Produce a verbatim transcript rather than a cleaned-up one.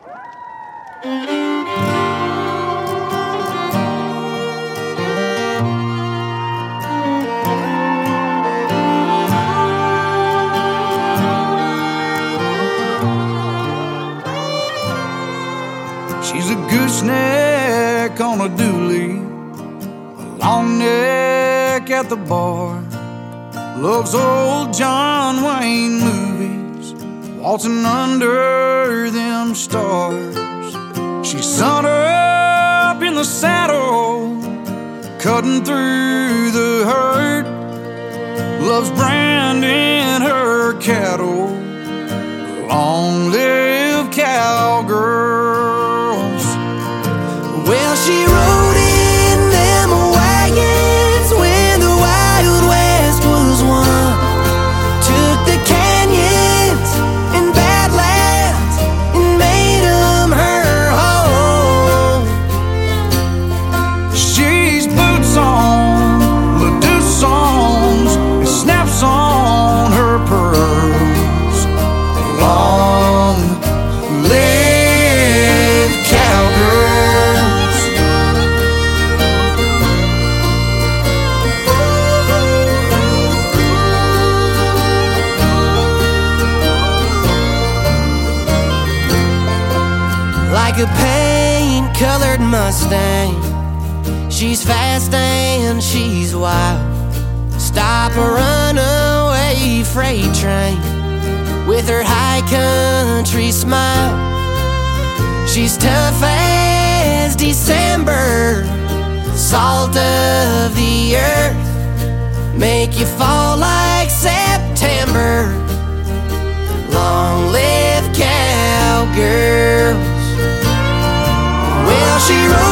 She's a gooseneck on a dually, a long neck at the bar. Loves old John Wayne movies, waltzing under them stars. She's sun up in the saddle, cutting through the herd. Loves branding her cattle. Long live cowgirls. Well, she rode in them wagons when the Wild West was won. Took the canyons and badlands and made them her home. She's boots on Ledoux songs and snaps on her pearls. Long live cowgirls. Like a paint-colored Mustang, she's fast and she's wild. Stop a runaway freight train with her high country smile. She's tough as December, salt of the earth, make you fall like September. Long live cowgirls. Well, she rode